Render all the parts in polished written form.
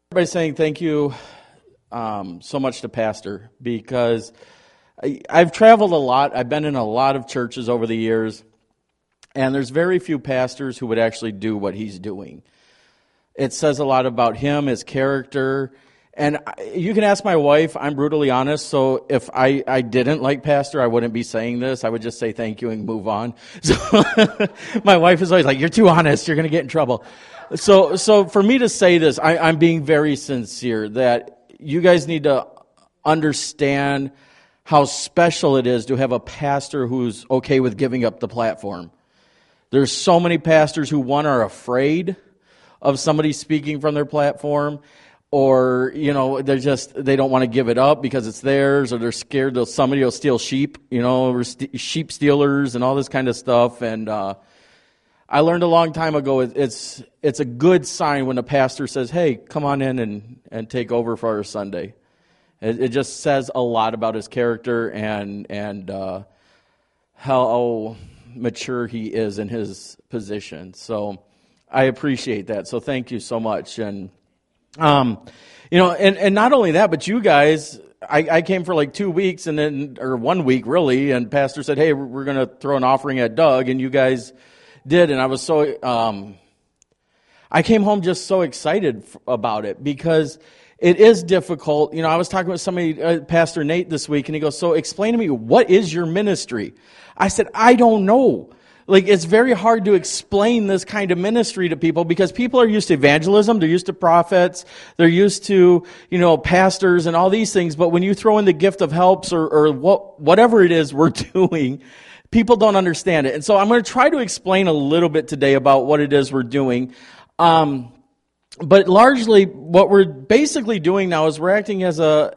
By saying thank you so much to Pastor, because I've traveled a lot. I've been in a lot of churches over the years, and there's very few pastors who would actually do what he's doing. It says a lot about him, his character, and you can ask my wife. I'm brutally honest, so if I didn't like Pastor, I wouldn't be saying this. I would just say thank you and move on. So my wife is always like, "You're too honest. You're going to get in trouble." So for me to say this, I'm being very sincere, that you guys need to understand how special it is to have a pastor who's okay with giving up the platform. There's so many pastors who, one, are afraid of somebody speaking from their platform, or, they don't want to give it up because it's theirs, or they're scared that somebody will steal sheep, or sheep stealers and all this kind of stuff. And I learned a long time ago, it's a good sign when a pastor says, "Hey, come on in and take over for our Sunday." It just says a lot about his character and how mature he is in his position. So I appreciate that. So thank you so much. And and not only that, but you guys, I came for like 2 weeks or 1 week really, and Pastor said, "Hey, we're going to throw an offering at Doug," and you guys did, and I was so, I came home just so excited about it, because it is difficult. I was talking with somebody, Pastor Nate, this week, and he goes, "So explain to me, what is your ministry?" I said, "I don't know." Like, it's very hard to explain this kind of ministry to people, because people are used to evangelism, they're used to prophets, they're used to, pastors and all these things, but when you throw in the gift of helps or whatever it is we're doing, people don't understand it. And so I'm going to try to explain a little bit today about what it is we're doing. But largely what we're basically doing now is we're acting as a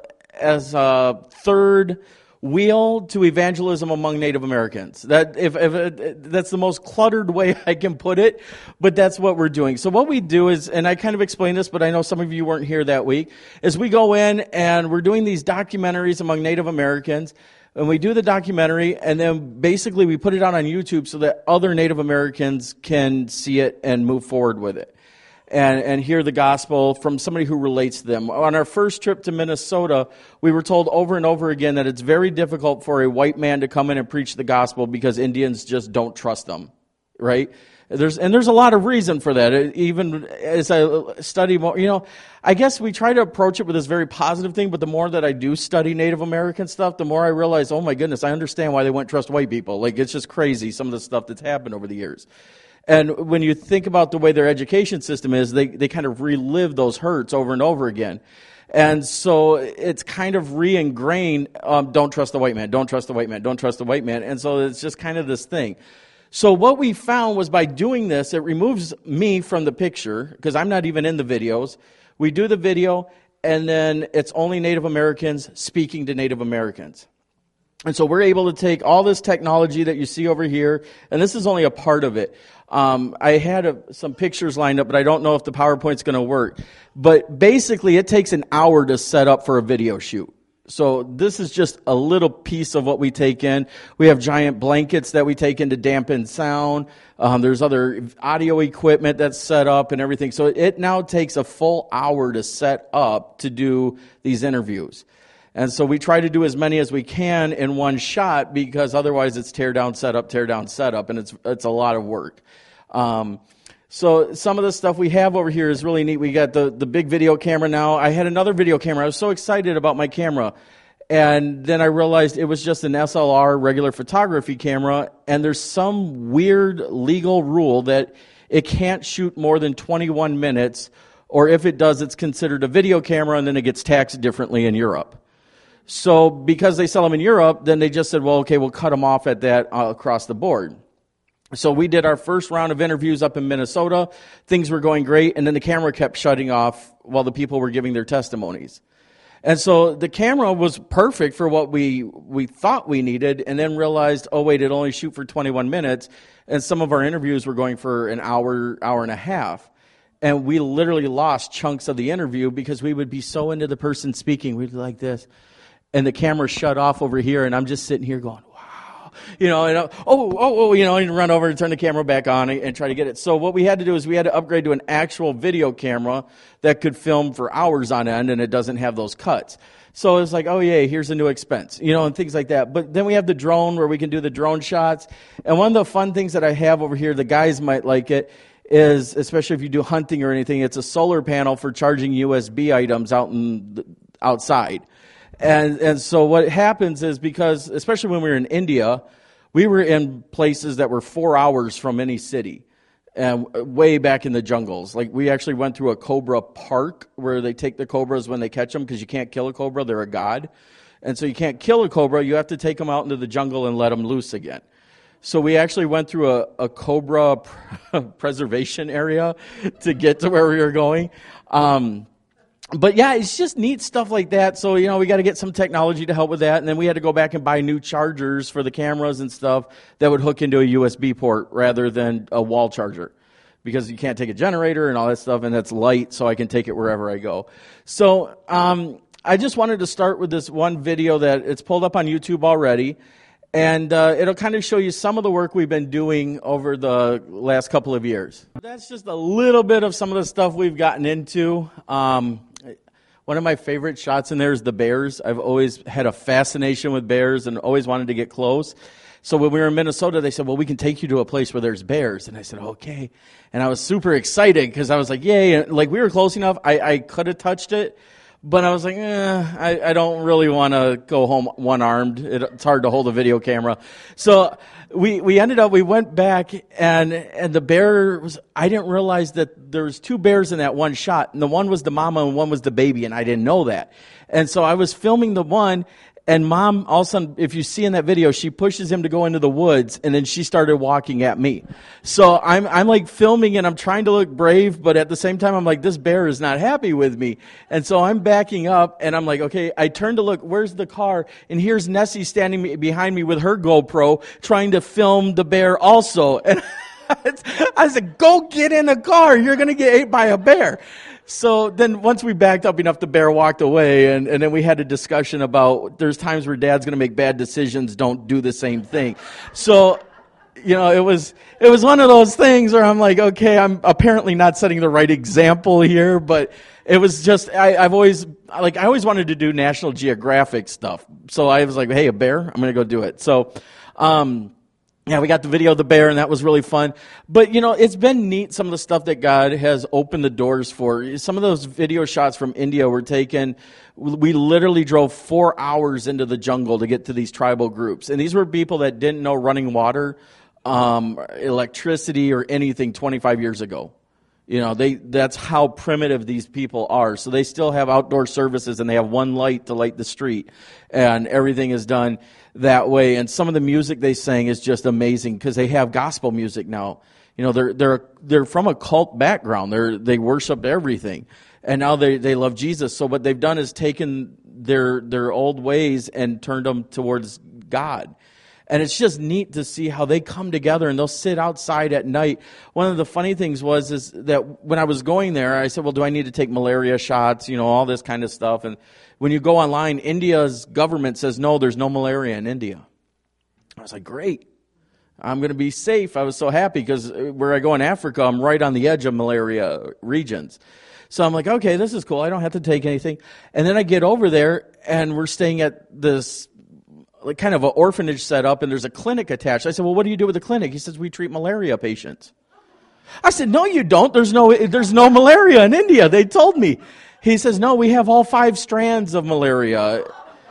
third wheel to evangelism among Native Americans. That's the most cluttered way I can put it, but that's what we're doing. So what we do is, and I kind of explained this, but I know some of you weren't here that week, is we go in and we're doing these documentaries among Native Americans. And we do the documentary, and then basically we put it out on YouTube so that other Native Americans can see it and move forward with it and hear the gospel from somebody who relates to them. On our first trip to Minnesota, we were told over and over again that it's very difficult for a white man to come in and preach the gospel because Indians just don't trust them, right? There's a lot of reason for that. Even as I study more, I guess we try to approach it with this very positive thing, but the more that I do study Native American stuff, the more I realize, oh my goodness, I understand why they wouldn't trust white people. Like, it's just crazy, some of the stuff that's happened over the years. And when you think about the way their education system is, they kind of relive those hurts over and over again. And so it's kind of re-ingrained, don't trust the white man, don't trust the white man, don't trust the white man. And so it's just kind of this thing. So what we found was, by doing this, it removes me from the picture, because I'm not even in the videos. We do the video, and then it's only Native Americans speaking to Native Americans. And so we're able to take all this technology that you see over here, and this is only a part of it. I had some pictures lined up, but I don't know if the PowerPoint's going to work. But basically, it takes an hour to set up for a video shoot. So this is just a little piece of what we take in. We have giant blankets that we take in to dampen sound. There's other audio equipment that's set up and everything. So it now takes a full hour to set up to do these interviews. And so we try to do as many as we can in one shot, because otherwise it's tear down, set up, and it's a lot of work. So some of the stuff we have over here is really neat. We got the big video camera now. I had another video camera. I was so excited about my camera. And then I realized it was just an SLR regular photography camera. And there's some weird legal rule that it can't shoot more than 21 minutes. Or if it does, it's considered a video camera, and then it gets taxed differently in Europe. So because they sell them in Europe, then they just said, well, okay, we'll cut them off at that across the board. So we did our first round of interviews up in Minnesota. Things were going great, and then the camera kept shutting off while the people were giving their testimonies. And so the camera was perfect for what we thought we needed, and then realized, oh wait, it only shoot for 21 minutes, and some of our interviews were going for an hour and a half. And we literally lost chunks of the interview because we would be so into the person speaking. We'd be like this, and the camera shut off over here, and I'm just sitting here going, wow. and and run over and turn the camera back on and try to get it. So what we had to do is we had to upgrade to an actual video camera that could film for hours on end, and it doesn't have those cuts. So it's like, oh yeah, here's a new expense, and things like that. But then we have the drone where we can do the drone shots. And one of the fun things that I have over here, the guys might like it, is, especially if you do hunting or anything, it's a solar panel for charging USB items outside. And so what happens is, because, especially when we were in India, we were in places that were 4 hours from any city. And way back in the jungles. Like, we actually went through a cobra park where they take the cobras when they catch them, because you can't kill a cobra, they're a god. And so you can't kill a cobra, you have to take them out into the jungle and let them loose again. So we actually went through a cobra preservation area to get to where we were going. But yeah, it's just neat stuff like that. So, we got to get some technology to help with that. And then we had to go back and buy new chargers for the cameras and stuff that would hook into a USB port rather than a wall charger, because you can't take a generator and all that stuff, and that's light, so I can take it wherever I go. So I just wanted to start with this one video that it's pulled up on YouTube already. And it'll kind of show you some of the work we've been doing over the last couple of years. That's just a little bit of some of the stuff we've gotten into. One of my favorite shots in there is the bears. I've always had a fascination with bears and always wanted to get close. So when we were in Minnesota, they said, well, we can take you to a place where there's bears. And I said, okay. And I was super excited because I was like, yay. And like, we were close enough. I could have touched it. But I was like, I don't really want to go home one-armed. It's hard to hold a video camera. So we went back, and the bear was, I didn't realize that there was 2 bears in that one shot. And the one was the mama and one was the baby, and I didn't know that. And so I was filming the one, and Mom, all of a sudden, if you see in that video, she pushes him to go into the woods, and then she started walking at me. So I'm like filming, and I'm trying to look brave, but at the same time, I'm like, this bear is not happy with me. And so I'm backing up, and I'm like, okay, I turn to look, where's the car? And here's Nessie standing behind me with her GoPro, trying to film the bear also. And I said, go get in the car. You're going to get ate by a bear. So then once we backed up enough, the bear walked away, and then we had a discussion about there's times where Dad's going to make bad decisions, don't do the same thing. So, it was one of those things where I'm like, okay, I'm apparently not setting the right example here, but it was just, I always wanted to do National Geographic stuff. So I was like, hey, a bear? I'm going to go do it. So, yeah, we got the video of the bear, and that was really fun. But, it's been neat, some of the stuff that God has opened the doors for. Some of those video shots from India were taken. We literally drove 4 hours into the jungle to get to these tribal groups. And these were people that didn't know running water, electricity, or anything 25 years ago. That's how primitive these people are. So they still have outdoor services, and they have one light to light the street, and everything is done that way. And some of the music they sang is just amazing, because they have gospel music now. They're from a cult background. They worship everything, and now they love Jesus. So what they've done is taken their old ways and turned them towards God. And it's just neat to see how they come together, and they'll sit outside at night. One of the funny things is that when I was going there, I said, well, do I need to take malaria shots, all this kind of stuff. And when you go online, India's government says, no, there's no malaria in India. I was like, great. I'm going to be safe. I was so happy, because where I go in Africa, I'm right on the edge of malaria regions. So I'm like, okay, this is cool. I don't have to take anything. And then I get over there, and we're staying at this like kind of an orphanage set up, and there's a clinic attached. I said, well, what do you do with the clinic? He says, we treat malaria patients. I said, no, you don't. There's no malaria in India. They told me. He says, no, we have all 5 strands of malaria.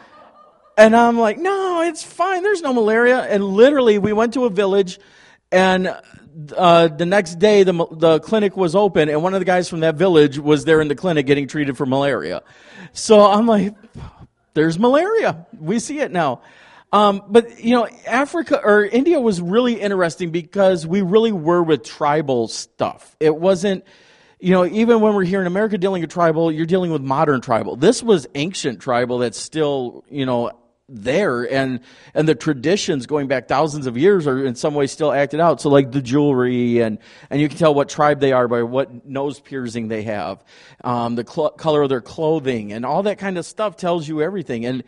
And I'm like, no, it's fine. There's no malaria. And literally, we went to a village, and the next day, the clinic was open, and one of the guys from that village was there in the clinic getting treated for malaria. So I'm like, there's malaria. We see it now. But, Africa or India was really interesting, because we really were with tribal stuff. It wasn't, even when we're here in America dealing with tribal, you're dealing with modern tribal. This was ancient tribal that's still, there, and the traditions going back thousands of years are in some way still acted out. So like the jewelry, and you can tell what tribe they are by what nose piercing they have, the color of their clothing, and all that kind of stuff tells you everything.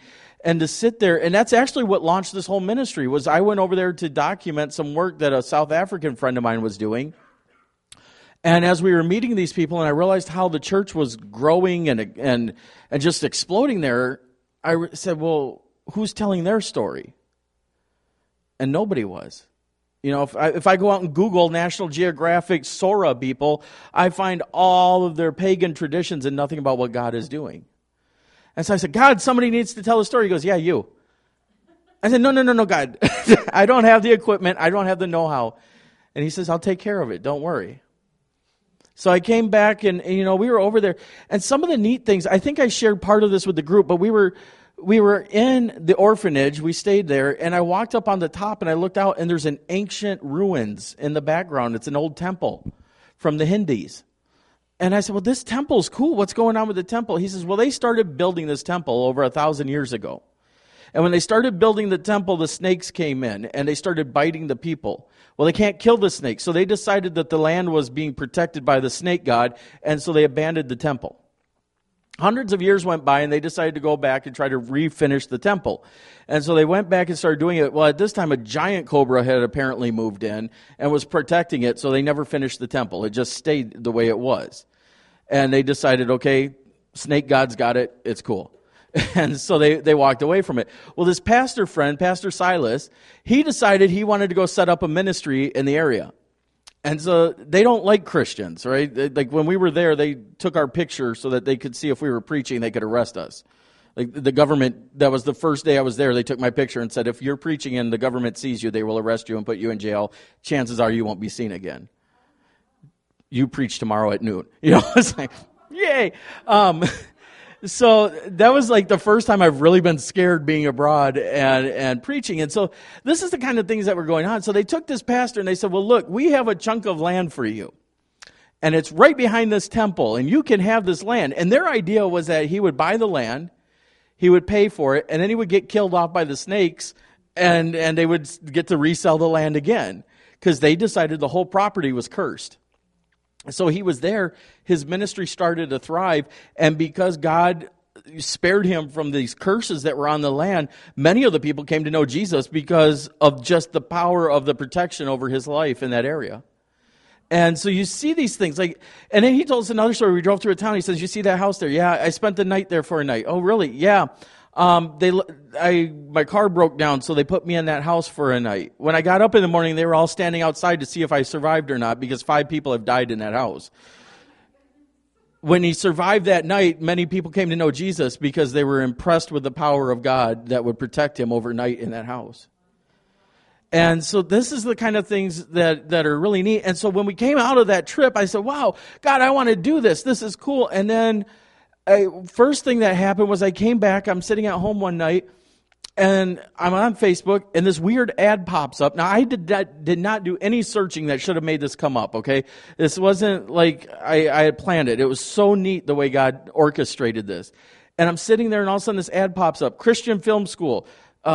And to sit there, and that's actually what launched this whole ministry, was I went over there to document some work that a South African friend of mine was doing. And as we were meeting these people, and I realized how the church was growing and just exploding there, I said, well, who's telling their story? And nobody was. You know, if I go out and Google National Geographic Sora people, I find all of their pagan traditions and nothing about what God is doing. And so I said, God, somebody needs to tell the story. He goes, yeah, you. I said, no, God. I don't have the equipment. I don't have the know-how. And he says, I'll take care of it. Don't worry. So I came back and we were over there. And some of the neat things, I think I shared part of this with the group, but we were in the orphanage. We stayed there, and I walked up on the top, and I looked out, and there's an ancient ruins in the background. It's an old temple from the Hindus. And I said, well, this temple's cool. What's going on with the temple? He says, well, they started building this temple over 1,000 years ago. And when they started building the temple, the snakes came in, and they started biting the people. Well, they can't kill the snakes, so they decided that the land was being protected by the snake god, and so they abandoned the temple. Hundreds of years went by, and they decided to go back and try to refinish the temple. And so they went back and started doing it. Well, at this time, a giant cobra had apparently moved in and was protecting it, so they never finished the temple. It just stayed the way it was. And they decided, okay, snake god's got it, it's cool. And so they walked away from it. Well, this pastor friend, Pastor Silas, he decided he wanted to go set up a ministry in the area. And so they don't like Christians, right? Like when we were there, they took our picture so that they could see if we were preaching, they could arrest us. Like the government, that was the first day I was there, they took my picture and said, if you're preaching and the government sees you, they will arrest you and put you in jail. Chances are you won't be seen again. You preach tomorrow at noon. It's like, yay. So that was like the first time I've really been scared being abroad and preaching. And so this is the kind of things that were going on. So they took this pastor and they said, well, look, we have a chunk of land for you. And it's right behind this temple, and you can have this land. And their idea was that he would buy the land, he would pay for it, and then he would get killed off by the snakes, and they would get to resell the land again, because they decided the whole property was cursed. So he was there, his ministry started to thrive, and because God spared him from these curses that were on the land, many of the people came to know Jesus because of just the power of the protection over his life in that area. And so you see these things, and then he told us another story. We drove through a town. He says, you see that house there? Yeah, I spent the night there for a night. Oh, really? Yeah. My car broke down, so they put me in that house for a night. When I got up in the morning, they were all standing outside to see if I survived or not, because 5 people have died in that house. When he survived that night, many people came to know Jesus because they were impressed with the power of God that would protect him overnight in that house. And so this is the kind of things that are really neat. And so when we came out of that trip, I said, wow, God, I want to do this. This is cool. And then first thing that happened was I came back. I'm sitting at home one night, and I'm on Facebook, and this weird ad pops up. Now, I did not do any searching that should have made this come up, okay? This wasn't like I had planned it. It was so neat the way God orchestrated this. And I'm sitting there, and all of a sudden this ad pops up. Christian Film School.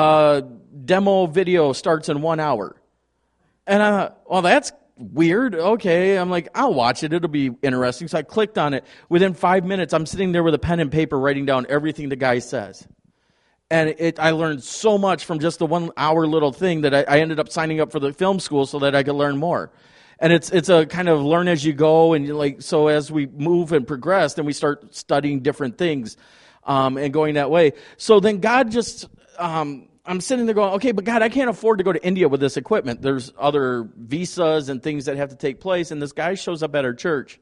Demo video starts in 1 hour. And I thought, well, that's weird. Okay. I'm like, I'll watch it. It'll be interesting. So I clicked on it. Within 5 minutes, I'm sitting there with a pen and paper writing down everything the guy says. And I learned so much from just the 1 hour little thing that I ended up signing up for the film school so that I could learn more. And it's a kind of learn as you go. And so as we move and progress, then we start studying different things, and going that way. So then God just, I'm sitting there going, okay, but God, I can't afford to go to India with this equipment. There's other visas and things that have to take place. And this guy shows up at our church.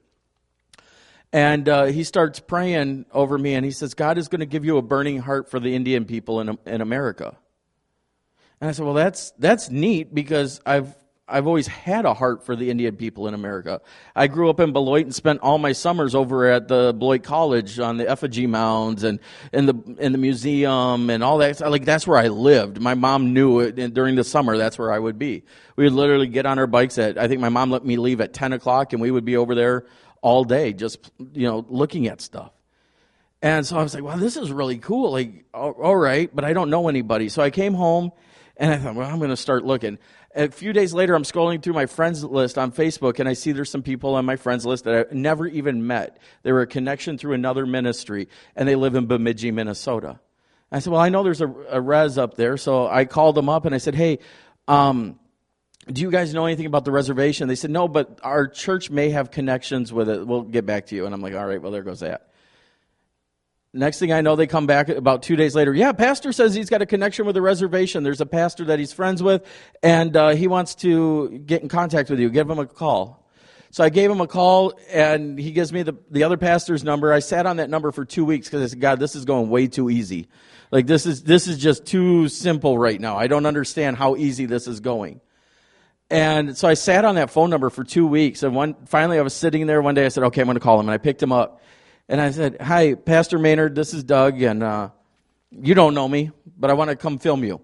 And he starts praying over me. And he says, God is going to give you a burning heart for the Indian people in America. And I said, well, that's neat, because I've always had a heart for the Indian people in America. I grew up in Beloit and spent all my summers over at the Beloit College on the effigy mounds and in the museum and all that. Like, that's where I lived. My mom knew it, and during the summer, that's where I would be. We would literally get on our bikes I think my mom let me leave at 10 o'clock, and we would be over there all day just, looking at stuff. And so I was like, wow, this is really cool. Like, all right, but I don't know anybody. So I came home, and I thought, well, I'm going to start looking. A few days later, I'm scrolling through my friends list on Facebook, and I see there's some people on my friends list that I've never even met. They were a connection through another ministry, and they live in Bemidji, Minnesota. I said, well, I know there's a res up there. So I called them up and I said, hey, do you guys know anything about the reservation? They said, no, but our church may have connections with it. We'll get back to you. And I'm like, all right, well, there goes that. Next thing I know, they come back about 2 days later. Yeah, pastor says he's got a connection with the reservation. There's a pastor that he's friends with, and he wants to get in contact with you. Give him a call. So I gave him a call, and he gives me the other pastor's number. I sat on that number for 2 weeks because I said, God, this is going way too easy. Like, this is just too simple right now. I don't understand how easy this is going. And so I sat on that phone number for 2 weeks, and finally I was sitting there one day. I said, okay, I'm going to call him, and I picked him up. And I said, hi, Pastor Maynard, this is Doug, and you don't know me, but I want to come film you.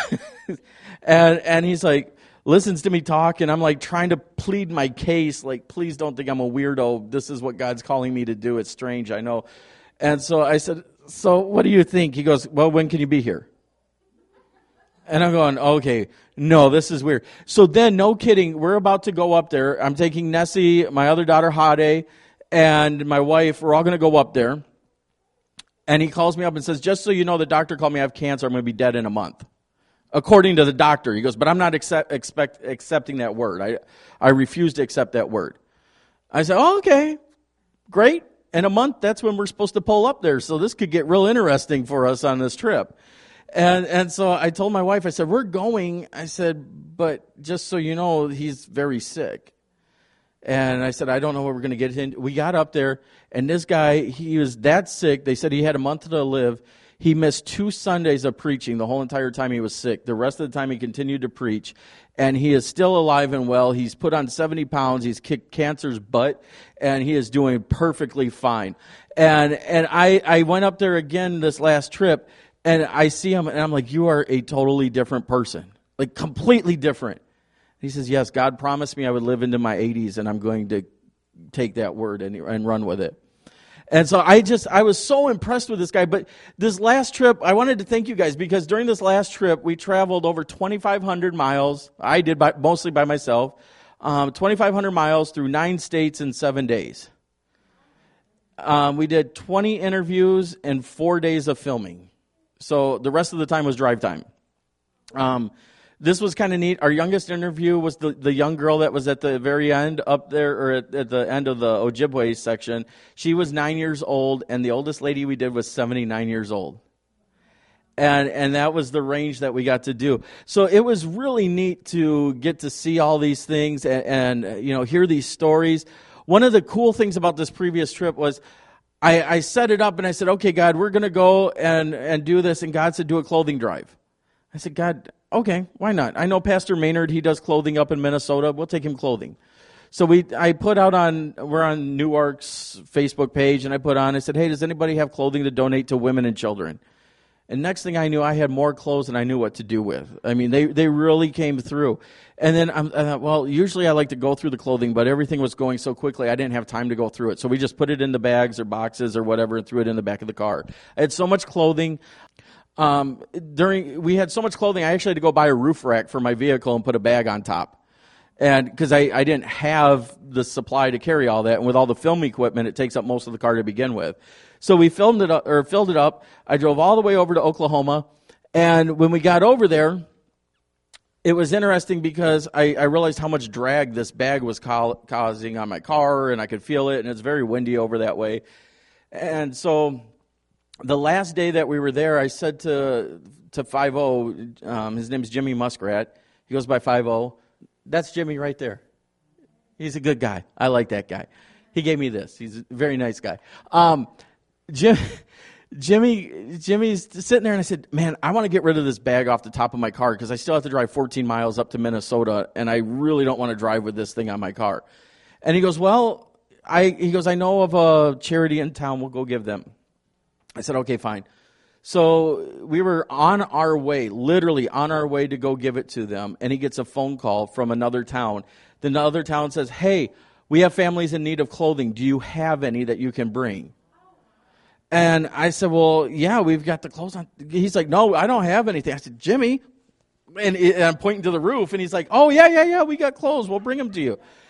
and he's like, listens to me talk, and I'm like trying to plead my case, like, please don't think I'm a weirdo. This is what God's calling me to do. It's strange, I know. And so I said, so what do you think? He goes, well, when can you be here? And I'm going, okay, no, this is weird. So then, no kidding, we're about to go up there. I'm taking Nessie, my other daughter, Hade, and my wife. We're all going to go up there. And he calls me up and says, just so you know, the doctor called me, I have cancer. I'm going to be dead in a month. According to the doctor. He goes, but I'm not accepting that word. I refuse to accept that word. I said, oh, okay, great. In a month, that's when we're supposed to pull up there. So this could get real interesting for us on this trip. And so I told my wife, I said, we're going. I said, but just so you know, he's very sick. And I said, I don't know what we're going to get into. We got up there, and this guy, he was that sick. They said he had a month to live. He missed 2 Sundays of preaching the whole entire time he was sick. The rest of the time he continued to preach. And he is still alive and well. He's put on 70 pounds. He's kicked cancer's butt. And he is doing perfectly fine. And I went up there again this last trip, and I see him, and I'm like, you are a totally different person. Like, completely different. He says, yes, God promised me I would live into my 80s, and I'm going to take that word and run with it. And so I was so impressed with this guy. But this last trip, I wanted to thank you guys, because during this last trip, we traveled over 2,500 miles. I did mostly by myself. 2,500 miles through 9 states in 7 days. We did 20 interviews and 4 days of filming. So the rest of the time was drive time. This was kind of neat. Our youngest interview was the young girl that was at the very end up there, or at the end of the Ojibwe section. She was 9 years old, and the oldest lady we did was 79 years old. And that was the range that we got to do. So it was really neat to get to see all these things and hear these stories. One of the cool things about this previous trip was I set it up, and I said, okay, God, we're going to go and do this. And God said, do a clothing drive. I said, God, okay, why not? I know Pastor Maynard, he does clothing up in Minnesota. We'll take him clothing. So I put out we're on Newark's Facebook page, and I said, hey, does anybody have clothing to donate to women and children? And next thing I knew, I had more clothes than I knew what to do with. I mean, they really came through. And then I thought, well, usually I like to go through the clothing, but everything was going so quickly, I didn't have time to go through it. So we just put it in the bags or boxes or whatever and threw it in the back of the car. I had so much clothing. We had so much clothing, I actually had to go buy a roof rack for my vehicle and put a bag on top. And because I didn't have the supply to carry all that, and with all the film equipment, it takes up most of the car to begin with. So we filled it up. I drove all the way over to Oklahoma, and when we got over there, it was interesting because I realized how much drag this bag was causing on my car, and I could feel it, and it's very windy over that way. And so the last day that we were there, I said to 5-0, his name's Jimmy Muskrat. He goes by 5-0. That's Jimmy right there. He's a good guy. I like that guy. He gave me this. He's a very nice guy. Jimmy's sitting there, and I said, man, I want to get rid of this bag off the top of my car because I still have to drive 14 miles up to Minnesota, and I really don't want to drive with this thing on my car. And he goes, I know of a charity in town. We'll go give them. I said, okay, fine. So we were on our way, literally on our way to go give it to them, and he gets a phone call from another town. Then the other town says, hey, we have families in need of clothing. Do you have any that you can bring? And I said, well, yeah, we've got the clothes on. He's like, no, I don't have anything. I said, Jimmy, and I'm pointing to the roof, and he's like, oh, yeah, we got clothes. We'll bring them to you.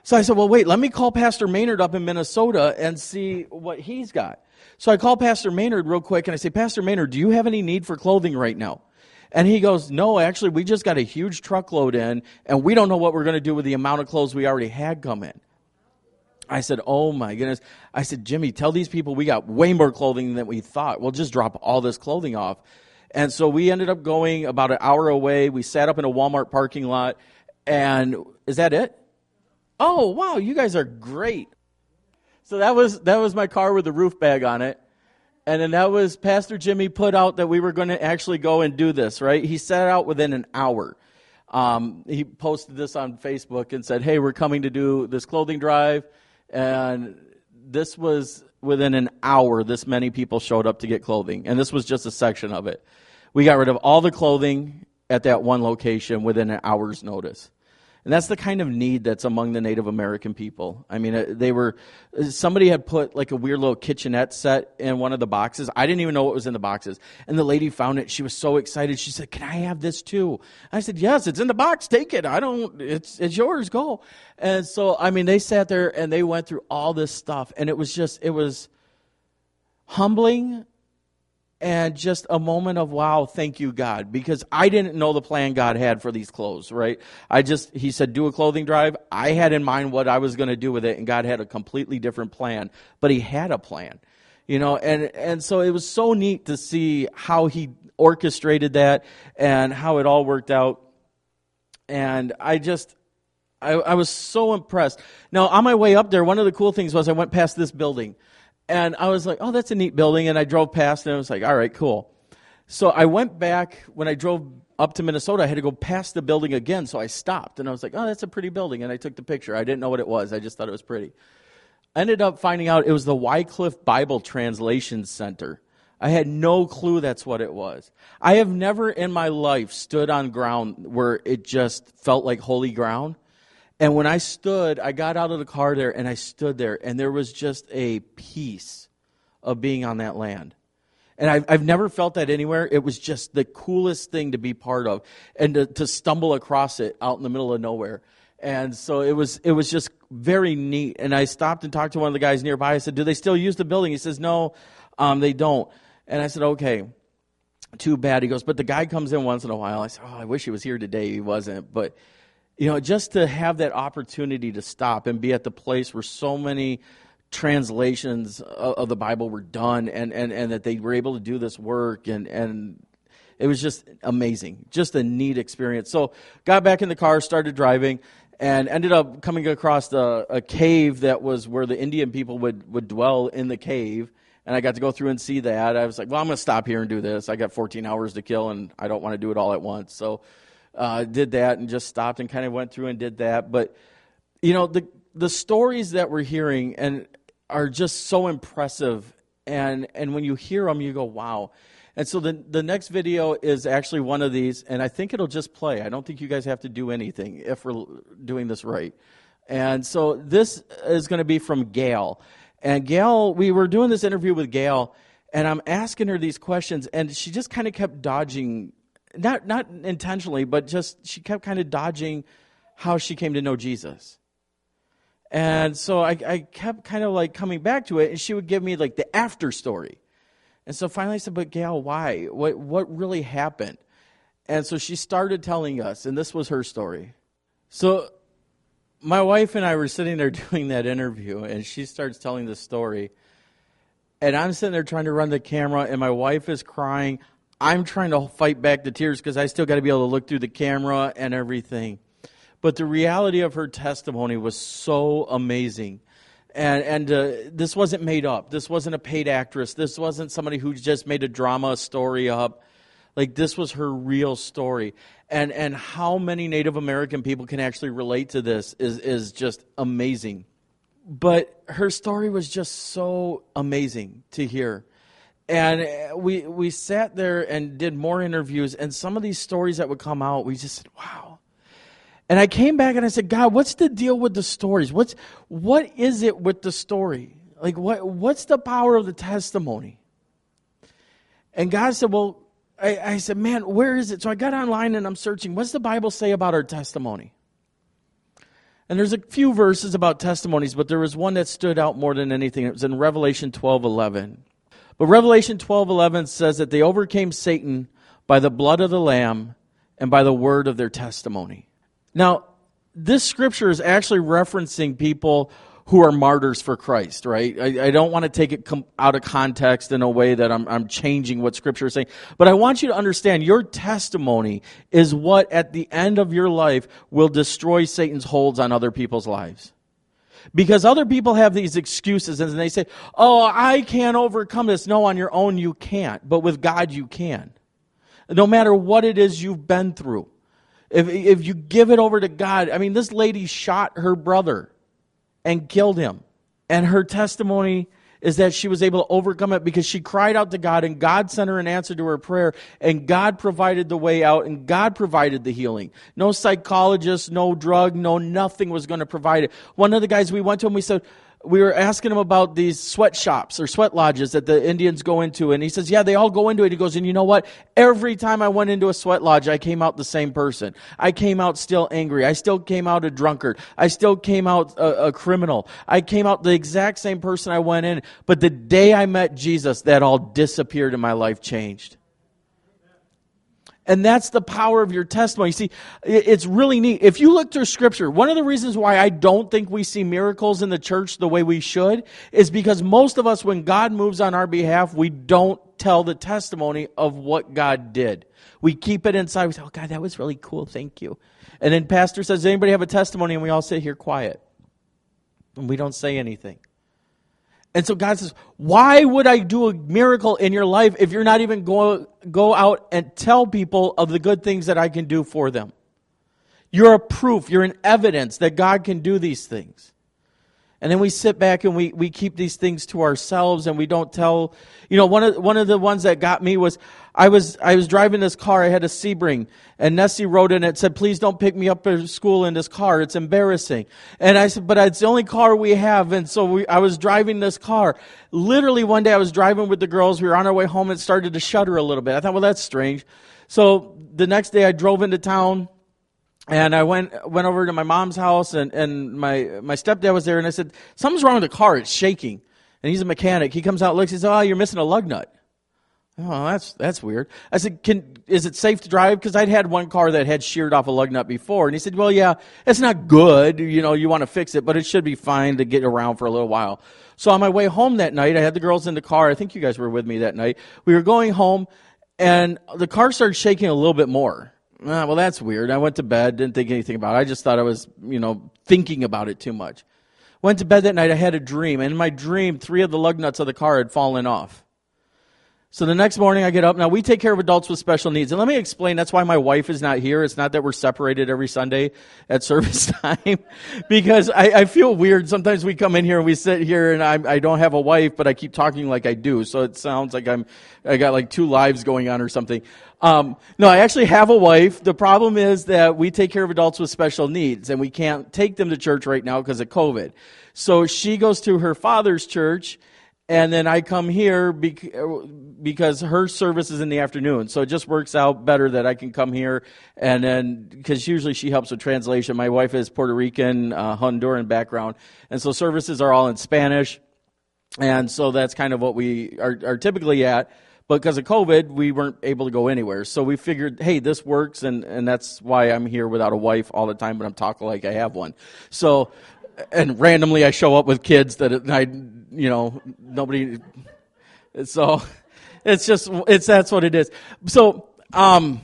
So I said, well, wait, let me call Pastor Maynard up in Minnesota and see what he's got. So I call Pastor Maynard real quick, and I say, Pastor Maynard, do you have any need for clothing right now? And he goes, no, actually, we just got a huge truckload in, and we don't know what we're going to do with the amount of clothes we already had come in. I said, oh, my goodness. I said, Jimmy, tell these people we got way more clothing than we thought. We'll just drop all this clothing off. And so we ended up going about an hour away. We sat up in a Walmart parking lot, and is that it? Oh, wow, you guys are great. So that was my car with the roof bag on it. And then that was Pastor Jimmy put out that we were going to actually go and do this, right? He set out within an hour. He posted this on Facebook and said, hey, we're coming to do this clothing drive. And this was within an hour, this many people showed up to get clothing. And this was just a section of it. We got rid of all the clothing at that one location within an hour's notice. And that's the kind of need that's among the Native American people. I mean, somebody had put like a weird little kitchenette set in one of the boxes. I didn't even know what was in the boxes. And the lady found it. She was so excited. She said, can I have this too? I said, yes, it's in the box. Take it. It's yours. Go. And so, I mean, they sat there and they went through all this stuff. And it was humbling. And just a moment of, wow, thank you, God. Because I didn't know the plan God had for these clothes, right? He said, do a clothing drive. I had in mind what I was going to do with it, and God had a completely different plan. But he had a plan, and so it was so neat to see how he orchestrated that and how it all worked out. And I was so impressed. Now, on my way up there, one of the cool things was I went past this building. And I was like, oh, that's a neat building. And I drove past and I was like, all right, cool. So I went back. When I drove up to Minnesota, I had to go past the building again. So I stopped and I was like, oh, that's a pretty building. And I took the picture. I didn't know what it was. I just thought it was pretty. I ended up finding out it was the Wycliffe Bible Translation Center. I had no clue that's what it was. I have never in my life stood on ground where it just felt like holy ground. And when I got out of the car there and I stood there, and there was just a peace of being on that land. And I've never felt that anywhere. It was just the coolest thing to be part of, and to stumble across it out in the middle of nowhere. And so it was just very neat. And I stopped and talked to one of the guys nearby. I said, do they still use the building? He says, no, they don't. And I said, okay, too bad. He goes, but the guy comes in once in a while. I said, oh, I wish he was here today. He wasn't. But just to have that opportunity to stop and be at the place where so many translations of the Bible were done and that they were able to do this work, and it was just amazing, just a neat experience. So got back in the car, started driving, and ended up coming across a cave that was where the Indian people would dwell in the cave, and I got to go through and see that. I was like, well, I'm going to stop here and do this. I got 14 hours to kill, and I don't want to do it all at once. So did that and just stopped and kind of went through and did that. But, the stories that we're hearing and are just so impressive. And when you hear them, you go, wow. And so the next video is actually one of these, and I think it'll just play. I don't think you guys have to do anything if we're doing this right. And so this is going to be from Gail. And Gail, we were doing this interview with Gail, and I'm asking her these questions, and she just kind of kept dodging. Not intentionally, but just she kept kind of dodging how she came to know Jesus. And so I kept kind of like coming back to it, and she would give me like the after story. And so finally I said, but Gail, why? What really happened? And so she started telling us, and this was her story. So my wife and I were sitting there doing that interview, and she starts telling the story. And I'm sitting there trying to run the camera, and my wife is crying. I'm trying to fight back the tears because I still got to be able to look through the camera and everything. But the reality of her testimony was so amazing. And this wasn't made up. This wasn't a paid actress. This wasn't somebody who just made a drama story up. Like, this was her real story. And how many Native American people can actually relate to this is just amazing. But her story was just so amazing to hear. And we sat there and did more interviews, and some of these stories that would come out, we just said, wow. And I came back and I said, God, what's the deal with the stories? What is it with the story? Like, what's the power of the testimony? And God said, well, I said, man, where is it? So I got online and I'm searching, what's the Bible say about our testimony? And there's a few verses about testimonies, but there was one that stood out more than anything. It was in Revelation 12:11. But Revelation 12:11 says that they overcame Satan by the blood of the Lamb and by the word of their testimony. Now, this scripture is actually referencing people who are martyrs for Christ, right? I don't want to take it out of context in a way that I'm changing what Scripture is saying. But I want you to understand your testimony is what at the end of your life will destroy Satan's holds on other people's lives. Because other people have these excuses and they say, oh, I can't overcome this. No, on your own you can't. But with God you can. No matter what it is you've been through. If you give it over to God, I mean, this lady shot her brother and killed him. And her testimony is that she was able to overcome it because she cried out to God and God sent her an answer to her prayer and God provided the way out and God provided the healing. No psychologist, no drug, no nothing was going to provide it. One of the guys we went to him, we were asking him about these sweatshops or sweat lodges that the Indians go into. And he says, yeah, they all go into it. He goes, and you know what? Every time I went into a sweat lodge, I came out the same person. I came out still angry. I still came out a drunkard. I still came out a criminal. I came out the exact same person I went in. But the day I met Jesus, that all disappeared and my life changed. And that's the power of your testimony. See, it's really neat. If you look through Scripture, one of the reasons why I don't think we see miracles in the church the way we should is because most of us, when God moves on our behalf, we don't tell the testimony of what God did. We keep it inside. We say, oh, God, that was really cool. Thank you. And then pastor says, does anybody have a testimony? And we all sit here quiet. And we don't say anything. And so God says, why would I do a miracle in your life if you're not even go out and tell people of the good things that I can do for them? You're a proof, you're an evidence that God can do these things. And then we sit back and we keep these things to ourselves and we don't tell. You know, one of the ones that got me was I was driving this car. I had a Sebring, and Nessie wrote in it, said, please don't pick me up at school in this car. It's embarrassing. And I said, but it's the only car we have. And so I was driving this car. Literally one day I was driving with the girls. We were on our way home and it started to shudder a little bit. I thought, well, that's strange. So the next day I drove into town. And I went over to my mom's house, and my stepdad was there, and I said, something's wrong with the car, it's shaking. And he's a mechanic. He comes out, looks, he says, oh, you're missing a lug nut. Oh, that's weird. I said, is it safe to drive? Because I'd had one car that had sheared off a lug nut before. And he said, well, yeah, it's not good. You know, you want to fix it, but it should be fine to get around for a little while. So on my way home that night, I had the girls in the car. I think you guys were with me that night. We were going home, and the car started shaking a little bit more. Well, that's weird. I went to bed, didn't think anything about it. I just thought I was, thinking about it too much. Went to bed that night, I had a dream. And in my dream, 3 of the lug nuts of the car had fallen off. So the next morning I get up. Now, we take care of adults with special needs. And let me explain, that's why my wife is not here. It's not that we're separated every Sunday at service time. Because I feel weird. Sometimes we come in here and we sit here and I don't have a wife, but I keep talking like I do. So it sounds like I got like 2 lives going on or something. No, I actually have a wife. The problem is that we take care of adults with special needs, and we can't take them to church right now because of COVID. So she goes to her father's church, and then I come here because her service is in the afternoon. So it just works out better that I can come here, and then because usually she helps with translation. My wife is Puerto Rican, Honduran background, and so services are all in Spanish, and so that's kind of what we are typically at. But because of COVID, we weren't able to go anywhere. So we figured, hey, this works, and that's why I'm here without a wife all the time, but I'm talking like I have one. So, and randomly I show up with kids that nobody. So that's what it is. So, I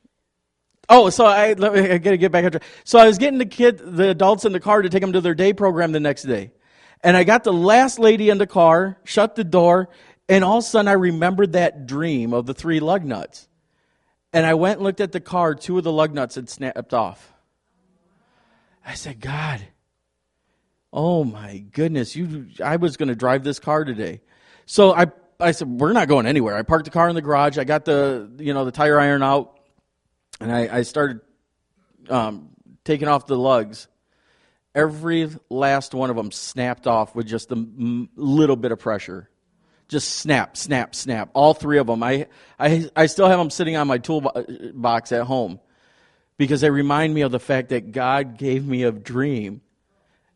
got to get back on track. So I was getting the adults in the car to take them to their day program the next day. And I got the last lady in the car, shut the door, and all of a sudden, I remembered that dream of the 3 lug nuts. And I went and looked at the car. 2 of the lug nuts had snapped off. I said, God, oh my goodness, I was going to drive this car today. So I said, we're not going anywhere. I parked the car in the garage. I got the tire iron out. And I started taking off the lugs. Every last one of them snapped off with just a little bit of pressure. Just snap, snap, snap. All 3 of them. I still have them sitting on my toolbox at home because they remind me of the fact that God gave me a dream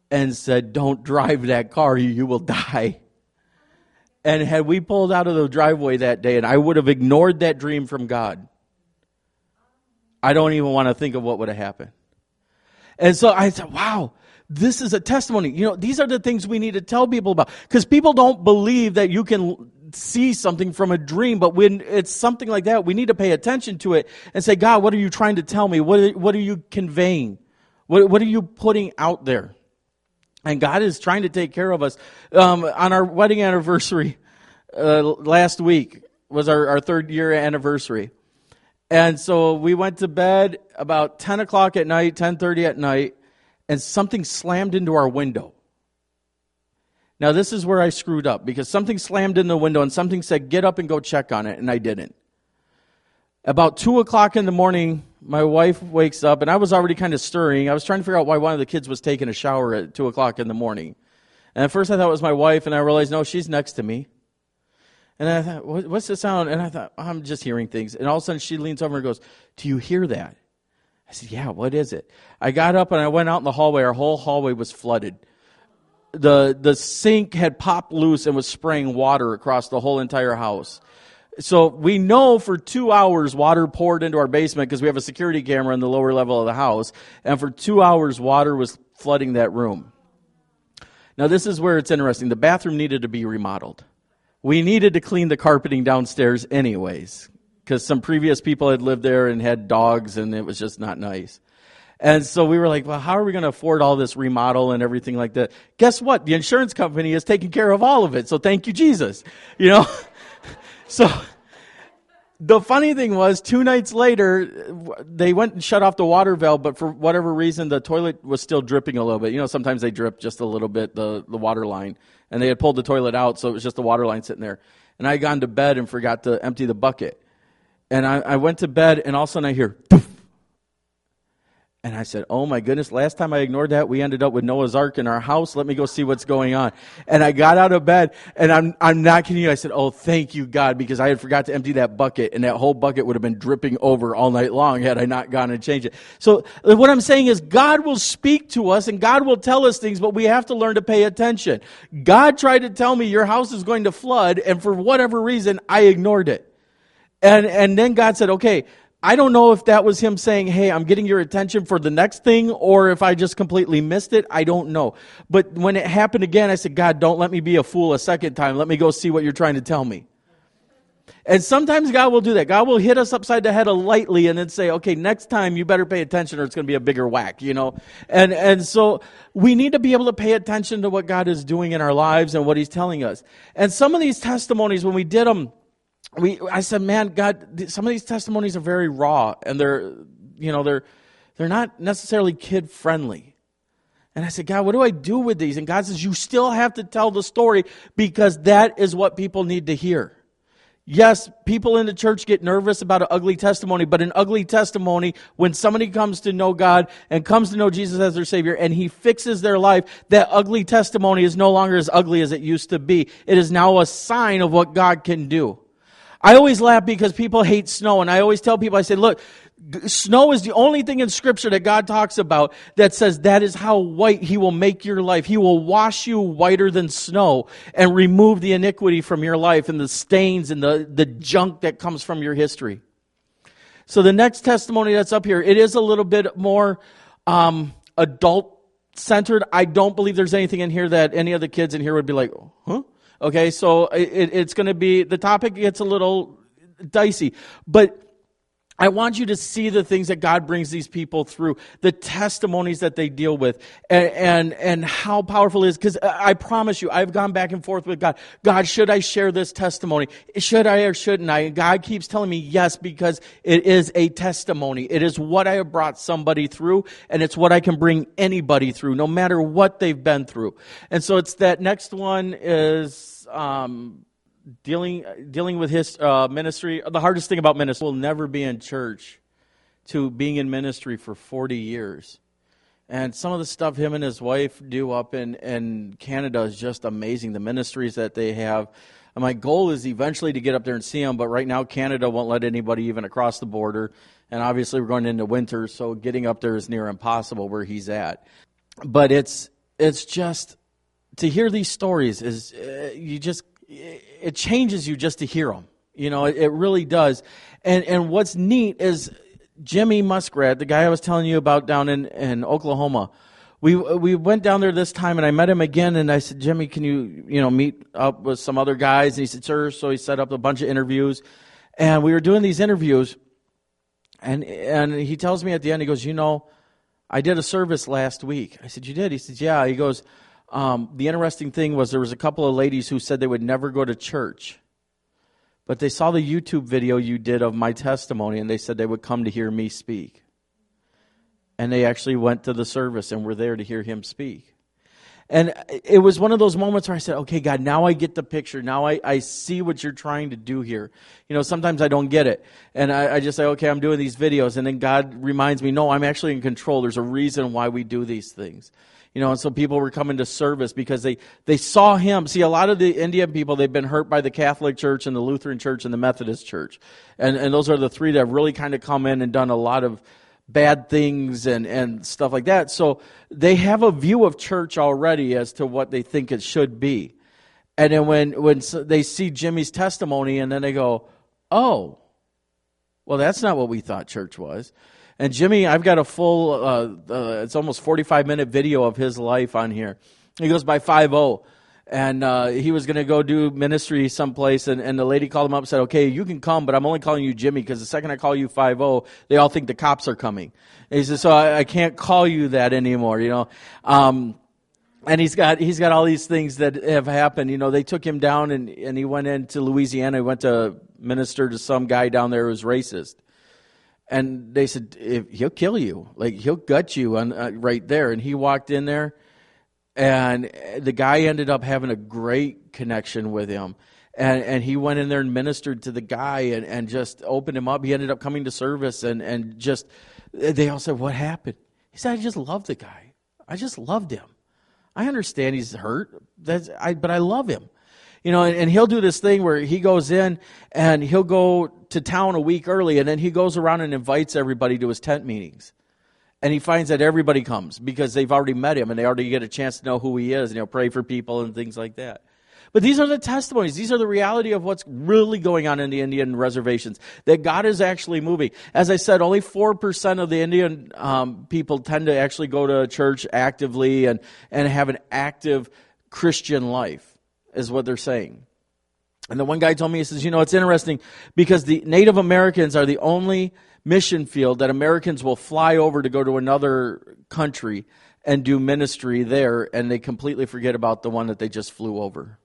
and said, don't drive that car, you will die. And had we pulled out of the driveway that day and I would have ignored that dream from God, I don't even want to think of what would have happened. And so I said, wow, this is a testimony. You know, these are the things we need to tell people about. Because people don't believe that you can see something from a dream. But when it's something like that, we need to pay attention to it and say, God, what are you trying to tell me? What are you conveying? What are you putting out there? And God is trying to take care of us. On our wedding anniversary last week was our 3rd year anniversary. And so we went to bed about 10 o'clock at night, 10:30 at night, and something slammed into our window. Now this is where I screwed up, because something slammed in the window and something said, get up and go check on it, and I didn't. About 2 o'clock in the morning, my wife wakes up, and I was already kind of stirring. I was trying to figure out why one of the kids was taking a shower at 2 o'clock in the morning. And at first I thought it was my wife, and I realized, no, she's next to me. And I thought, what's the sound? And I thought, I'm just hearing things. And all of a sudden she leans over and goes, do you hear that? I said, yeah, what is it? I got up and I went out in the hallway. Our whole hallway was flooded. The sink had popped loose and was spraying water across the whole entire house. So we know for 2 hours water poured into our basement because we have a security camera in the lower level of the house. And for 2 hours water was flooding that room. Now this is where it's interesting. The bathroom needed to be remodeled. We needed to clean the carpeting downstairs anyways, because some previous people had lived there and had dogs, and it was just not nice. And so we were like, well, how are we going to afford all this remodel and everything like that? Guess what? The insurance company is taking care of all of it, so thank you, Jesus. You know? So the funny thing was, 2 nights later, they went and shut off the water valve, but for whatever reason, the toilet was still dripping a little bit. You know, sometimes they drip just a little bit, the water line. And they had pulled the toilet out, so it was just the water line sitting there. And I had gone to bed and forgot to empty the bucket. And I went to bed, and all of a sudden I hear, poof. And I said, oh my goodness, last time I ignored that, we ended up with Noah's Ark in our house. Let me go see what's going on. And I got out of bed, and I'm not kidding you. I said, oh, thank you, God, because I had forgot to empty that bucket, and that whole bucket would have been dripping over all night long had I not gone and changed it. So what I'm saying is God will speak to us, and God will tell us things, but we have to learn to pay attention. God tried to tell me your house is going to flood, and for whatever reason, I ignored it. And then God said, okay, I don't know if that was him saying, hey, I'm getting your attention for the next thing, or if I just completely missed it. I don't know. But when it happened again, I said, God, don't let me be a fool a second time. Let me go see what you're trying to tell me. And sometimes God will do that. God will hit us upside the head lightly and then say, okay, next time you better pay attention or it's going to be a bigger whack, you know. And so we need to be able to pay attention to what God is doing in our lives and what he's telling us. And some of these testimonies, when we did them, I said, man, God, some of these testimonies are very raw, and they're not necessarily kid friendly. And I said, God, what do I do with these? And God says, you still have to tell the story, because that is what people need to hear. Yes, people in the church get nervous about an ugly testimony, but an ugly testimony, when somebody comes to know God and comes to know Jesus as their Savior and he fixes their life, that ugly testimony is no longer as ugly as it used to be. It is now a sign of what God can do. I always laugh because people hate snow, and I always tell people, I say, look, snow is the only thing in Scripture that God talks about that says that is how white he will make your life. He will wash you whiter than snow and remove the iniquity from your life and the stains and the junk that comes from your history. So the next testimony that's up here, it is a little bit more adult-centered. I don't believe there's anything in here that any of the kids in here would be like, huh? Okay, so it's going to be, the topic gets a little dicey, but I want you to see the things that God brings these people through, the testimonies that they deal with, and how powerful it is. Because I promise you, I've gone back and forth with God. God, should I share this testimony? Should I or shouldn't I? And God keeps telling me yes, because it is a testimony. It is what I have brought somebody through, and it's what I can bring anybody through, no matter what they've been through. And so it's that next one is dealing with his ministry. The hardest thing about ministry will never be in church to being in ministry for 40 years. And some of the stuff him and his wife do up in Canada is just amazing. The ministries that they have. And my goal is eventually to get up there and see them, but right now Canada won't let anybody even across the border. And obviously we're going into winter, so getting up there is near impossible where he's at. But it's it's just, to hear these stories is, it changes you just to hear them. It really does. And what's neat is Jimmy Muskrat, the guy I was telling you about down in Oklahoma. We went down there this time, and I met him again, and I said, Jimmy, can you meet up with some other guys? And he said, sure. So he set up a bunch of interviews, and we were doing these interviews, and he tells me at the end, he goes, I did a service last week. I said, you did? He said, yeah. He goes, the interesting thing was there was a couple of ladies who said they would never go to church, but they saw the YouTube video you did of my testimony, and they said they would come to hear me speak. And they actually went to the service and were there to hear him speak. And it was one of those moments where I said, okay, God, now I get the picture. Now I see what you're trying to do here. Sometimes I don't get it. And I just say, okay, I'm doing these videos. And then God reminds me, no, I'm actually in control. There's a reason why we do these things. And so people were coming to service because they saw him. See, a lot of the Indian people, they've been hurt by the Catholic Church and the Lutheran Church and the Methodist Church. And those are the three that have really kind of come in and done a lot of bad things and stuff like that. So they have a view of church already as to what they think it should be. And then when they see Jimmy's testimony, and then they go, oh, well, that's not what we thought church was. And Jimmy, I've got a full, it's almost 45-minute video of his life on here. He goes by 5-0. And he was going to go do ministry someplace, and the lady called him up and said, okay, you can come, but I'm only calling you Jimmy because the second I call you 5-0, they all think the cops are coming. And he said, so I can't call you that anymore, And he's got all these things that have happened. They took him down, and he went into Louisiana. He went to minister to some guy down there who was racist. And they said, he'll kill you. Like, he'll gut you right there. And he walked in there. And the guy ended up having a great connection with him. And he went in there and ministered to the guy and just opened him up. He ended up coming to service and just, they all said, what happened? He said, I just loved the guy. I just loved him. I understand he's hurt, but I love him. And he'll do this thing where he goes in and he'll go to town a week early, and then he goes around and invites everybody to his tent meetings. And he finds that everybody comes because they've already met him and they already get a chance to know who he is, and he'll pray for people and things like that. But these are the testimonies. These are the reality of what's really going on in the Indian reservations, that God is actually moving. As I said, only 4% of the Indian people tend to actually go to church actively and have an active Christian life, is what they're saying. And the one guy told me, he says, it's interesting because the Native Americans are the only mission field that Americans will fly over to go to another country and do ministry there, and they completely forget about the one that they just flew over.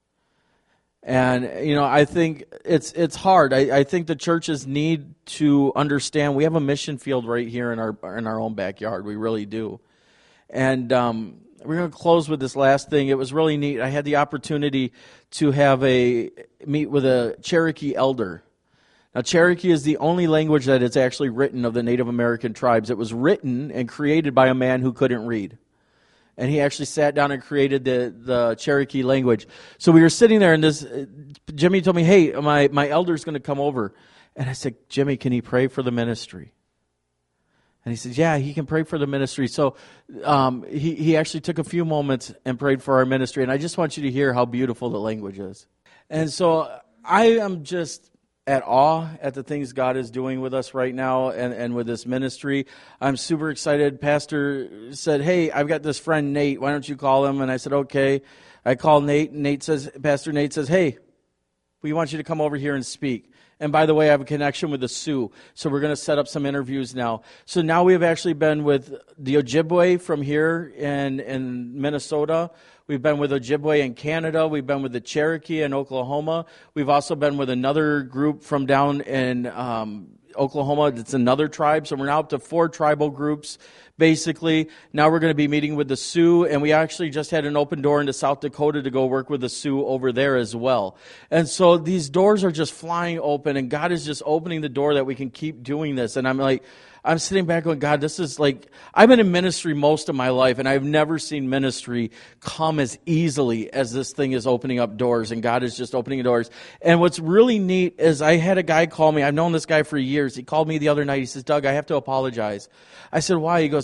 And, I think it's hard. I think the churches need to understand we have a mission field right here in our own backyard. We really do. And we're going to close with this last thing. It was really neat. I had the opportunity to meet with a Cherokee elder. Now, Cherokee is the only language that is actually written of the Native American tribes. It was written and created by a man who couldn't read. And he actually sat down and created the Cherokee language. So we were sitting there, and Jimmy told me, hey, my elder's going to come over. And I said, Jimmy, can he pray for the ministry? And he said, yeah, he can pray for the ministry. So he actually took a few moments and prayed for our ministry. And I just want you to hear how beautiful the language is. And so I am just at awe at the things God is doing with us right now and with this ministry. I'm super excited. Pastor said, hey, I've got this friend Nate. Why don't you call him? And I said, okay. I called Nate, and Pastor Nate says, hey, we want you to come over here and speak. And by the way, I have a connection with the Sioux, so we're going to set up some interviews now. So now we have actually been with the Ojibwe from here in Minnesota. We've been with Ojibwe in Canada. We've been with the Cherokee in Oklahoma. We've also been with another group from down in Oklahoma. It's another tribe. So we're now up to 4 tribal groups, basically. Now we're going to be meeting with the Sioux, and we actually just had an open door into South Dakota to go work with the Sioux over there as well. And so these doors are just flying open, and God is just opening the door that we can keep doing this. And I'm sitting back going, God, this is like, I've been in ministry most of my life, and I've never seen ministry come as easily as this thing is opening up doors, and God is just opening doors. And what's really neat is I had a guy call me. I've known this guy for years. He called me the other night. He says, Doug, I have to apologize. I said, why? He goes,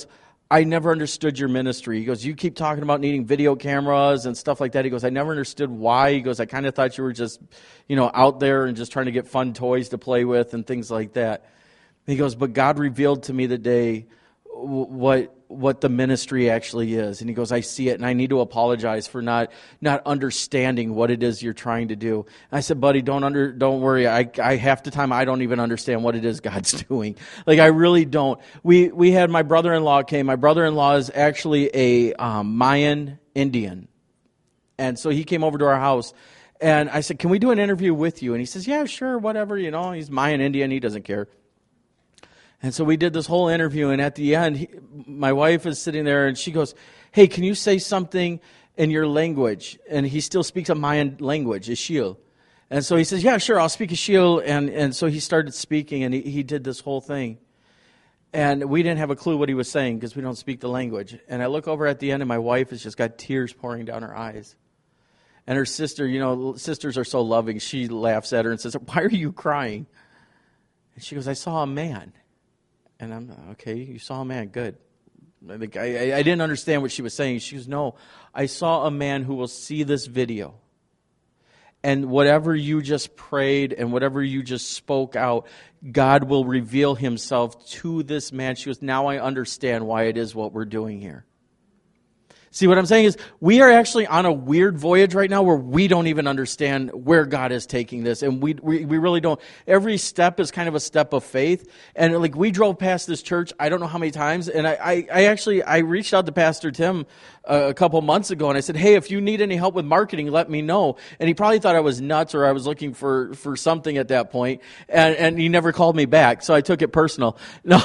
I never understood your ministry. He goes, you keep talking about needing video cameras and stuff like that. He goes, I never understood why. He goes, I kind of thought you were just, out there and just trying to get fun toys to play with and things like that. He goes, but God revealed to me the day what the ministry actually is. And he goes, I see it, and I need to apologize for not understanding what it is you're trying to do. And I said, buddy, don't worry. I half the time I don't even understand what it is God's doing. Like, I really don't. We had my brother-in-law came. My brother-in-law is actually a Mayan Indian. And so he came over to our house. And I said, can we do an interview with you? And he says, yeah, sure, whatever. He's Mayan Indian. He doesn't care. And so we did this whole interview, and at the end, my wife is sitting there, and she goes, hey, can you say something in your language? And he still speaks a Mayan language, Ixil. And so he says, yeah, sure, I'll speak Ixil. And so he started speaking, and he did this whole thing. And we didn't have a clue what he was saying because we don't speak the language. And I look over at the end, and my wife has just got tears pouring down her eyes. And her sister, sisters are so loving, she laughs at her and says, why are you crying? And she goes, I saw a man. And I'm, okay, you saw a man, good. I didn't understand what she was saying. She goes, no, I saw a man who will see this video. And whatever you just prayed and whatever you just spoke out, God will reveal himself to this man. She goes, now I understand why it is what we're doing here. See, what I'm saying is we are actually on a weird voyage right now where we don't even understand where God is taking this. And we really don't. Every step is kind of a step of faith. And like we drove past this church, I don't know how many times. And I reached out to Pastor Tim a couple months ago. And I said, hey, if you need any help with marketing, let me know. And he probably thought I was nuts or I was looking for something at that point. And he never called me back. So I took it personal. No.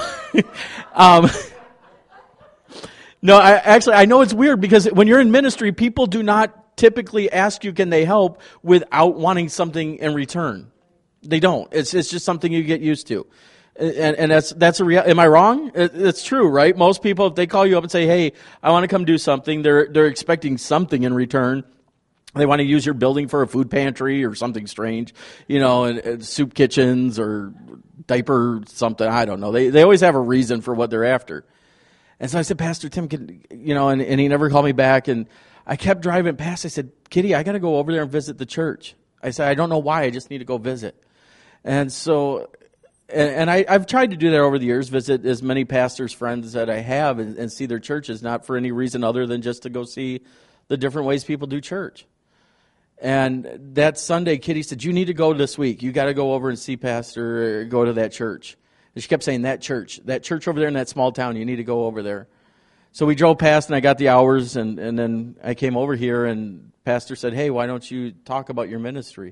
No, I know it's weird because when you're in ministry, people do not typically ask you, can they help, without wanting something in return. They don't. It's just something you get used to. And that's a real. Am I wrong? It's true, right? Most people, if they call you up and say, hey, I want to come do something, they're expecting something in return. They want to use your building for a food pantry or something strange, and soup kitchens or diaper something. I don't know. They always have a reason for what they're after. And so I said, Pastor Tim, and he never called me back. And I kept driving past. I said, Kitty, I got to go over there and visit the church. I said, I don't know why. I just need to go visit. And so, and I've tried to do that over the years, visit as many pastors' friends that I have and see their churches, not for any reason other than just to go see the different ways people do church. And that Sunday, Kitty said, you need to go this week. You got to go over and see Pastor, go to that church. And she kept saying, that church over there in that small town, you need to go over there. So we drove past and I got the hours and then I came over here and Pastor said, hey, why don't you talk about your ministry?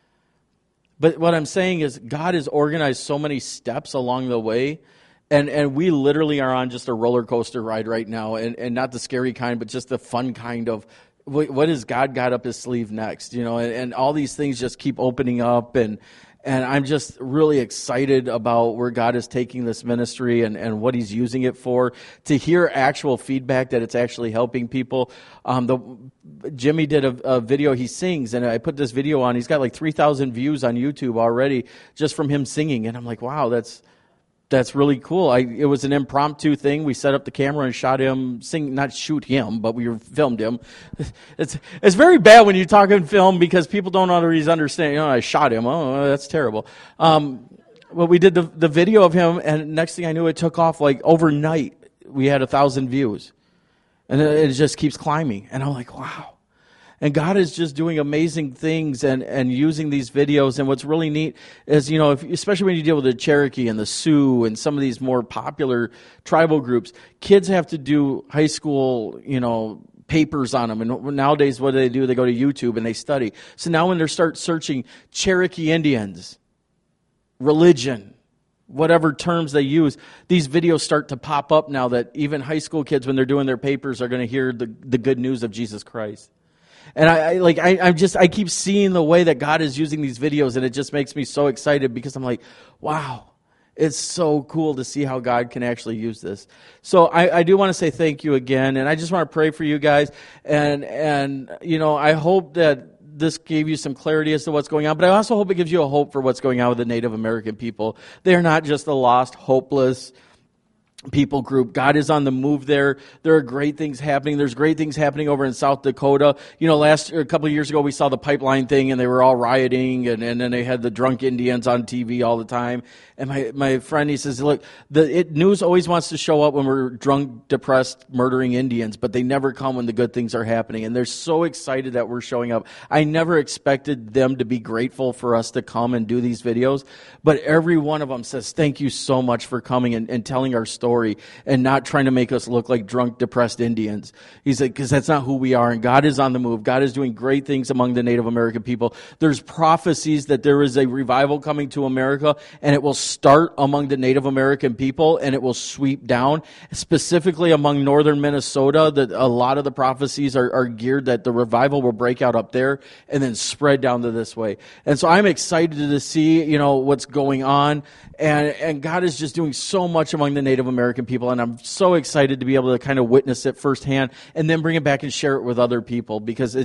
But what I'm saying is God has organized so many steps along the way and we literally are on just a roller coaster ride right now and not the scary kind, but just the fun kind of what has God got up his sleeve next, and all these things just keep opening up and I'm just really excited about where God is taking this ministry and what he's using it for, to hear actual feedback that it's actually helping people. Jimmy did a video, he sings, and I put this video on. He's got like 3,000 views on YouTube already just from him singing. And I'm like, wow, that's really cool. It was an impromptu thing. We set up the camera and shot him sing, not shoot him, but we filmed him. It's very bad when you talk in film because people don't always understand. I shot him. Oh, that's terrible. Well, we did the video of him, and next thing I knew, it took off like overnight. We had 1,000 views, and it just keeps climbing. And I'm like, wow. And God is just doing amazing things and using these videos. And what's really neat is, especially when you deal with the Cherokee and the Sioux and some of these more popular tribal groups, kids have to do high school, papers on them. And nowadays, what do? They go to YouTube and they study. So now when they start searching Cherokee Indians, religion, whatever terms they use, these videos start to pop up now that even high school kids, when they're doing their papers, are going to hear the good news of Jesus Christ. And I keep seeing the way that God is using these videos, and it just makes me so excited because I'm like, wow, it's so cool to see how God can actually use this. So I do want to say thank you again, and I just want to pray for you guys, and I hope that this gave you some clarity as to what's going on, but I also hope it gives you a hope for what's going on with the Native American people. They're not just a lost, hopeless, people group. God is on the move there. There are great things happening. There's great things happening over in South Dakota. You know, a couple of years ago, we saw the pipeline thing and they were all rioting and then they had the drunk Indians on TV all the time. And my friend, he says, look, news always wants to show up when we're drunk, depressed, murdering Indians, but they never come when the good things are happening. And they're so excited that we're showing up. I never expected them to be grateful for us to come and do these videos, but every one of them says, thank you so much for coming and telling our story and not trying to make us look like drunk, depressed Indians. He said, because that's not who we are, and God is on the move. God is doing great things among the Native American people. There's prophecies that there is a revival coming to America, and it will start among the Native American people, and it will sweep down, specifically among northern Minnesota. That a lot of the prophecies are geared that the revival will break out up there and then spread down to this way. And so I'm excited to see, you know, what's going on, and God is just doing so much among the Native American people, and I'm so excited to be able to kind of witness it firsthand and then bring it back and share it with other people, because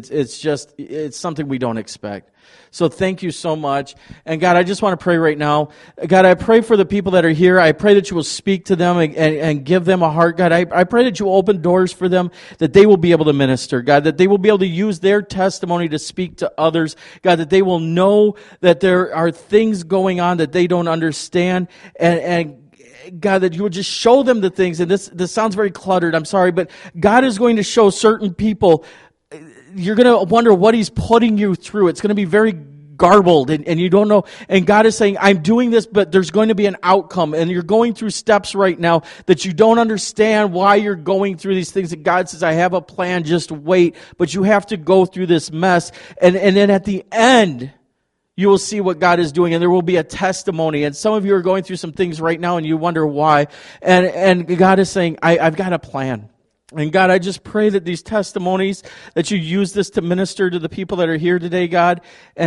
it's something we don't expect. So thank you so much. And God, I just want to pray right now. God, I pray for the people that are here. I pray that you will speak to them and give them a heart. God, I pray that you will open doors for them, that they will be able to minister. God, that they will be able to use their testimony to speak to others. God, that they will know that there are things going on that they don't understand. And God, that you would just show them the things. And this sounds very cluttered. I'm sorry, but God is going to show certain people. You're going to wonder what He's putting you through. It's going to be very garbled and you don't know. And God is saying, I'm doing this, but there's going to be an outcome. And you're going through steps right now that you don't understand why you're going through these things. And God says, I have a plan, just wait. But you have to go through this mess. And then at the end, you will see what God is doing, and there will be a testimony. And some of you are going through some things right now, and you wonder why. And God is saying, I've got a plan. And God, I just pray that these testimonies, that you use this to minister to the people that are here today, God.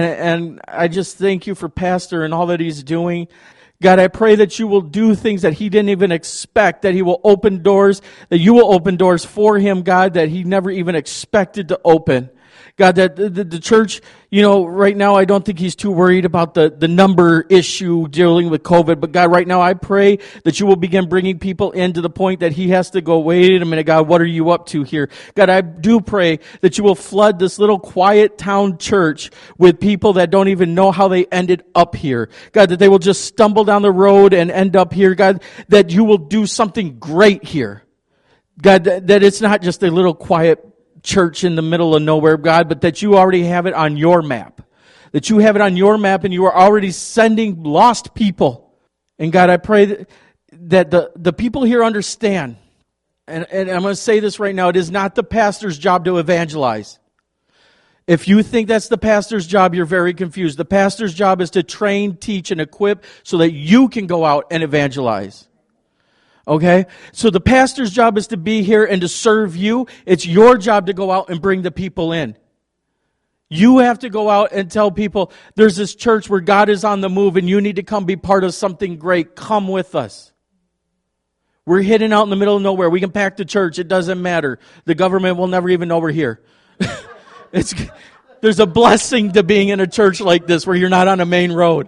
And I just thank you for Pastor and all that he's doing. God, I pray that you will do things that he didn't even expect, that he will open doors, that you will open doors for him, God, that he never even expected to open. God, that the church, you know, right now I don't think he's too worried about the number issue dealing with COVID. But God, right now I pray that you will begin bringing people in to the point that he has to go, wait a minute, God, what are you up to here? God, I do pray that you will flood this little quiet town church with people that don't even know how they ended up here. God, that they will just stumble down the road and end up here. God, that you will do something great here. God, that it's not just a little quiet church in the middle of nowhere, God, but that you already have it on your map. That you have it on your map and you are already sending lost people. And God, I pray that the people here understand, and I'm going to say this right now, it is not the pastor's job to evangelize. If you think that's the pastor's job, you're very confused. The pastor's job is to train, teach, and equip so that you can go out and evangelize. Okay? So the pastor's job is to be here and to serve you. It's your job to go out and bring the people in. You have to go out and tell people, there's this church where God is on the move and you need to come be part of something great. Come with us. We're hidden out in the middle of nowhere. We can pack the church. It doesn't matter. The government will never even know we're here. There's a blessing to being in a church like this where you're not on a main road.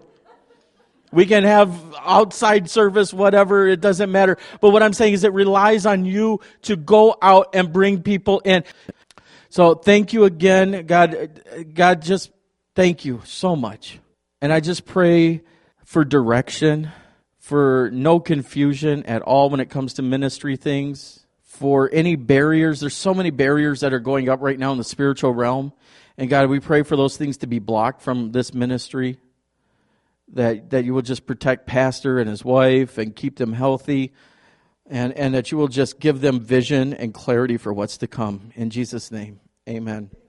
We can have outside service, whatever, it doesn't matter. But what I'm saying is it relies on you to go out and bring people in. So thank you again, God, just thank you so much. And I just pray for direction, for no confusion at all when it comes to ministry things, for any barriers. There's so many barriers that are going up right now in the spiritual realm. And God, we pray for those things to be blocked from this ministry. That you will just protect Pastor and his wife and keep them healthy, and that you will just give them vision and clarity for what's to come. In Jesus' name, amen.